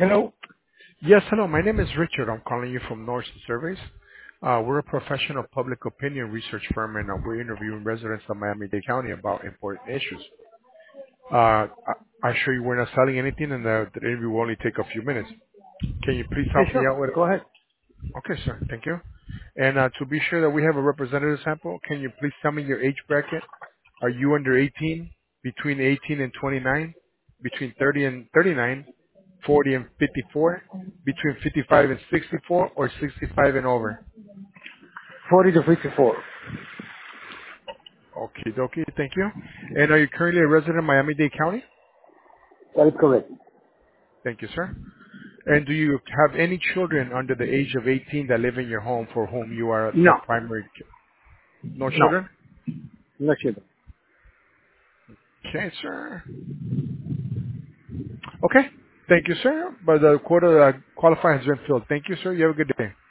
Hello. Yes, hello. My name is Richard. I'm calling you from North Surveys. We're a professional public opinion research firm, and we're interviewing residents of Miami-Dade County about important issues. I'm sure you were not selling anything, and the interview will only take a few minutes. Can you please Yeah, help me sure. out with? Go ahead. Okay, sir. Thank you. And to be sure that we have a representative sample, can you please tell me your age bracket? Are you under 18, between 18 and 29, between 30 and 39, 40 and 54, between 55 and 64, or 65 and over? 40 to 54. Okay, dokie. Thank you. And are you currently a resident of Miami-Dade County? That is correct. Thank you, sir. And do you have any children under the age of 18 that live in your home for whom you are No. the primary? No No. children? Not sure. Okay, sir. Okay. Thank you, sir. But the quota qualifier has been filled. Thank you, sir. You have a good day.